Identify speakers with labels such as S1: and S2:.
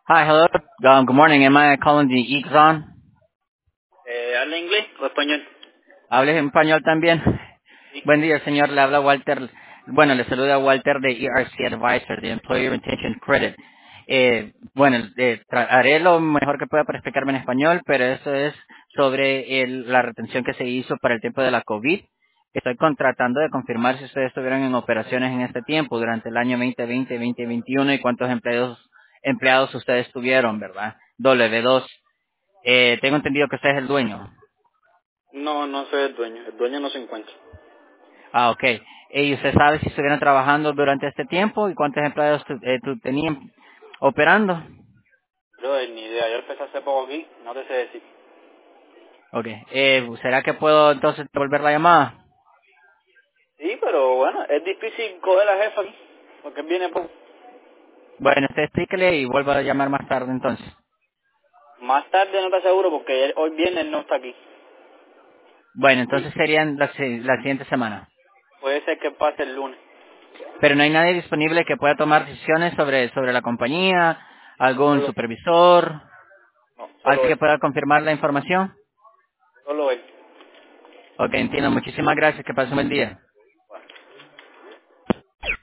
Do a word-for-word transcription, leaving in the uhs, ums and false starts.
S1: Hi, hello. Um, good morning. Am I calling the Ixon?
S2: Eh, ¿Habla inglés o español?
S1: ¿Hables en español también?
S2: Sí.
S1: Buen día, señor. Le habla Walter. Bueno, le saluda Walter de E R C Advisor, de Employer Retention Credit. Eh, bueno, eh, tra- haré lo mejor que pueda para explicarme en español, pero eso es sobre el- la retención que se hizo para el tiempo de la COVID. Estoy contratando de confirmar si ustedes estuvieron en operaciones en este tiempo, durante el año veinte veinte, veinte veintiuno, y cuántos empleados, empleados ustedes tuvieron, ¿verdad? W dos. Eh, tengo entendido que usted es el dueño.
S2: No, no soy el dueño. El dueño no se encuentra.
S1: Ah, ok. Eh, ¿Y usted sabe si estuvieron trabajando durante este tiempo y cuántos empleados tu- eh, tu- tenían operando?
S2: Yo ni idea. Yo empecé hace poco aquí. No te sé decir.
S1: Ok. Eh, ¿Será que puedo entonces devolver la llamada?
S2: Sí, pero bueno, es difícil coger a la jefa aquí. Porque él viene poco.
S1: Bueno, usted explíquele y vuelva a llamar más tarde entonces.
S2: Más tarde no te aseguro porque él- hoy viene él no está aquí.
S1: Bueno,
S2: Y
S1: entonces serían la, si- la siguiente semana.
S2: puede ser que pase el lunes.
S1: Pero no hay nadie disponible que pueda tomar decisiones sobre, sobre la compañía, algún
S2: Solo,
S1: supervisor,
S2: no,
S1: alguien
S2: solo
S1: que
S2: él.
S1: pueda confirmar la información.
S2: Solo él.
S1: Ok, entiendo. Muchísimas gracias. Que pase un buen día.